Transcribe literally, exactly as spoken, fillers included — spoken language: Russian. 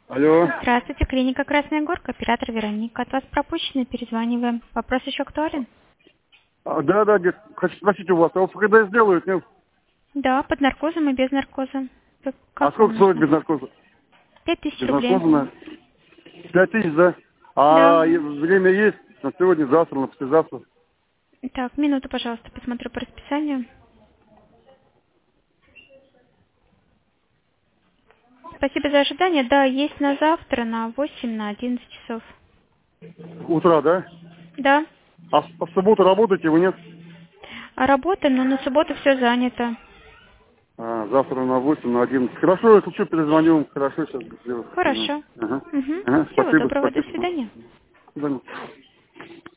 Алло. Здравствуйте, клиника Красная Горка, оператор Вероника. От вас пропущены, перезваниваем. Вопрос еще актуален? А, да, да, дед, хочу спросить у вас, а вот когда сделают, нет? Да, под наркозом и без наркоза. Вы- А Как вам сколько стоит нужно? без наркоза? Пять тысяч Без рублей. наркоза, на пять тысяч, да? Да. А и время есть? На сегодня, завтра, на послезавтра? Так, минуту, пожалуйста, посмотрю по расписанию. Спасибо за ожидание. Да, есть на завтра, на восемь, на одиннадцать часов. Утра, да? Да. А в, а в субботу работаете вы, нет? А работа, но на субботу все занято. А, завтра на восемь, на одиннадцать. Хорошо, если что, перезвоню. Хорошо, сейчас сделаю. Хорошо. Ага. Угу. Ага, Всего спасибо, доброго, до спасибо. свидания. До свидания.